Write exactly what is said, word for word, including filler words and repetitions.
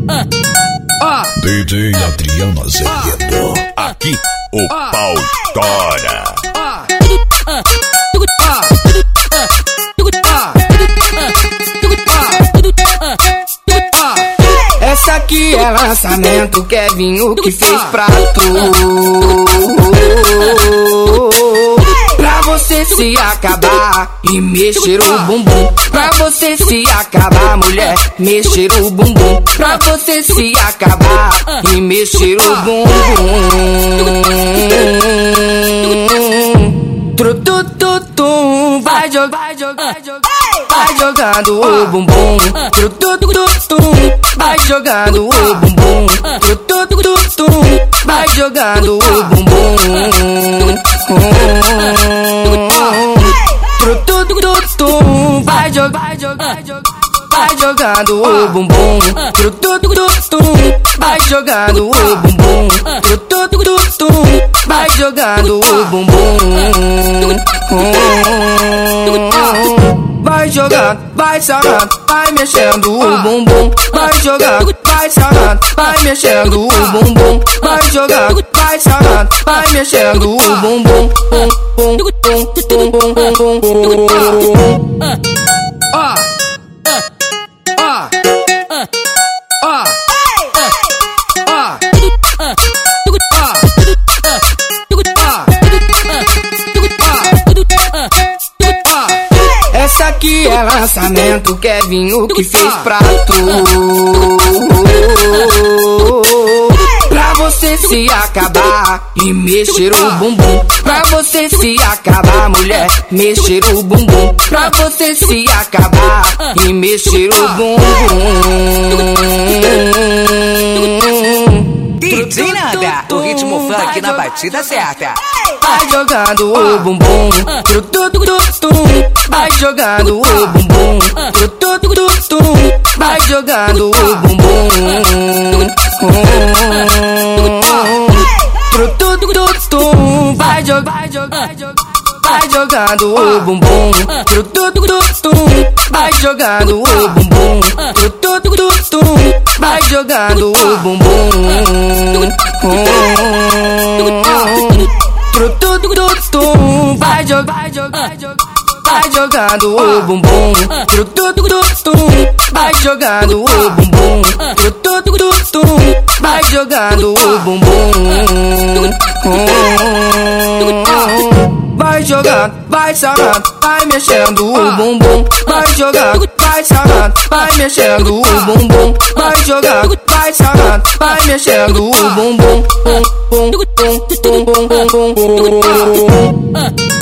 D J Adriano Azevedo, aqui o pau tora. Essa aqui é lançamento, Kevinho que fez pra tu, pra você se acabar e mexer o bumbum. Pra você se acabar, mulher, mexer o bumbum. Pra você se acabar e mexer o bumbum. Trutututum, vai jogar, vai jogar, vai jogando o bumbum. Trutututum, vai jogando o bumbum. Trutututum, vai jogando o bumbum. Trutututum, vai jogar, vai jogar, vai jogando o bumbum. Trutututum, vai jogando o bumbum. Trutututum, vai jogando o bumbum. Vai jogando, vai sarrando, vai mexendo o bumbum. Vai jogando, vai sarrando, vai mexendo o bumbum. Vai jogando, vai sarrando, vai mexendo o bumbum. Ó, ó, ó, essa aqui é lançamento, Kevinho que fez pra tu, pra você se acabar e mexer o bumbum. Pra você se acabar, mulher, mexer o bumbum. Pra você se acabar e mexer o bumbum. D J Nanda, o ritmo funk na batida certa. Vai jogando o bumbum. Trutututum, vai jogando o bumbum. Trutututum, vai jogando o bumbum. Trutututum, vai jogar, vai jogar, vai jogando o bumbum. Trutututum, vai jogando o bumbum. Trutututum, vai jogando o bumbum. Trutututum, vai jogar, vai jogando o bumbum. Trutututum, vai jogando o bumbum. Trutututum, vai jogando o bumbum. Vai jogando, vai sarrando, vai mexendo o bumbum. Vai jogando, vai sarrando, vai mexendo o bumbum. Vai jogando, vai sarrando, vai mexendo o bumbum.